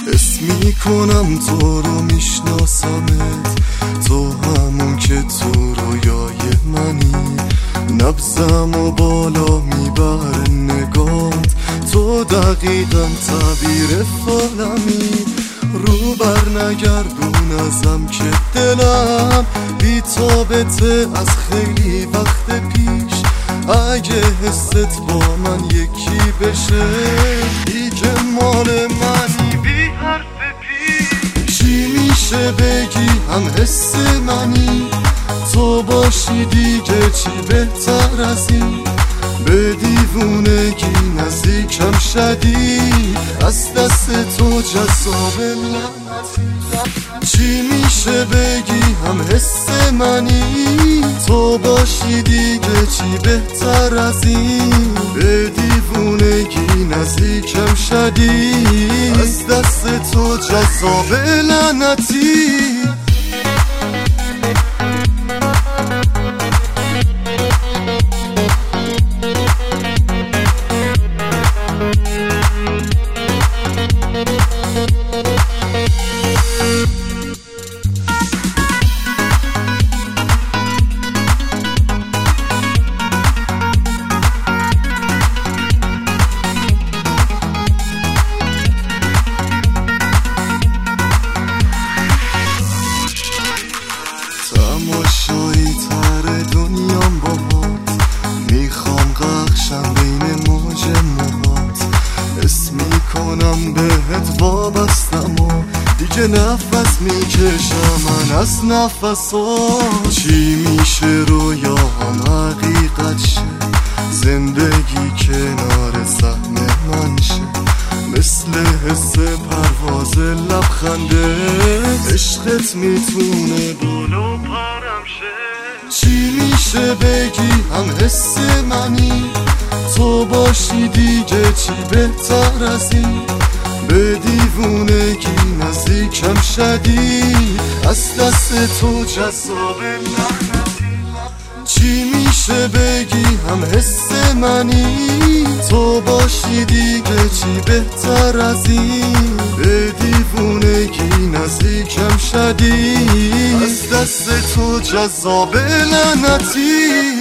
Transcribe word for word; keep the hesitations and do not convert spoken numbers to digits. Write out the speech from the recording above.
اسم میکنم تو رو میشناسمت، تو همون که تو رویای منی. نبضم و بالا میبره نگات، تو دقیقا تعبیر فالمی. رو بر نگردون ازم که دلم بی تابته از خیلی وقت پیش. اگه حست با من یکی بشه دیگه مال منی بی حرف پیش. چی میشه بگی هم حس منی، تو باشی دیگه چی بهتر از این. به دیوونگی نزدیکم شدی، از دست تو جذاب لعنتی. چی میشه بگی هم حس منی، تو باشی دیگه چی بهتر از این. به دیوونگی نزدیکم شدی، از دست تو جذاب لعنتی. تماشایی تر دنیام باهات، میخوام غرقشم بین موج موهات. اسم میکنم بهت وابستم و دیگه نفس میکشم من از نفسات. چی میشه رویاهام حقیقت شه، زندگی کنار سهم من شه. مثل حس پرواز لبخنده، عشقت میتونه بالا پرم شه. چی میشه بگی هم حس منی، تو باشی دیگه چی بهتر از این. به دیوونگی نزدیکم شدی، از دست تو جذاب لعنتی. چی میشه بگی هم حس منی، تو باشی دیگه چی بهتر از این. به دیوونگی نزدیکم شدی، از دست تو جذاب لعنتی.